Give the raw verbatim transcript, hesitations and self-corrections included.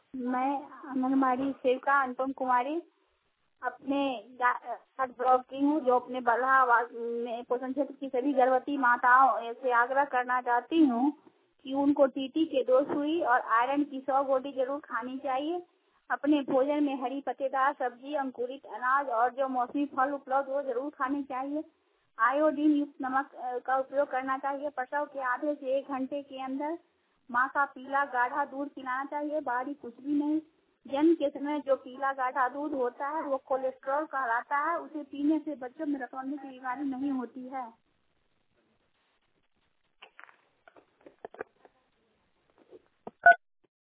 मैं आंगनबाड़ी सेविका अनुपम कुमारी अपने छठ ब्लॉक की हूँ, जो अपने बल्हा में पोषण क्षेत्र की सभी गर्भवती माताओं से आग्रह करना चाहती हूँ कि उनको टीटी के दो सुई और आयरन की सौ गोटी जरूर खानी चाहिए। अपने भोजन में हरी पत्तेदार सब्जी, अंकुरित अनाज और जो मौसमी फल उपलब्ध हो जरूर खाने चाहिए। आयोडीन युक्त नमक का उपयोग करना चाहिए। प्रसव के आधे से एक घंटे के अंदर माँ का पीला गाढ़ा दूध पिलाना चाहिए, बाहरी कुछ भी नहीं। जन्म के समय जो पीला गाढ़ा दूध होता है वो कोलेस्ट्रॉल कहलाता है, उसे पीने से बच्चों में रतौंधी की बीमारी नहीं होती है।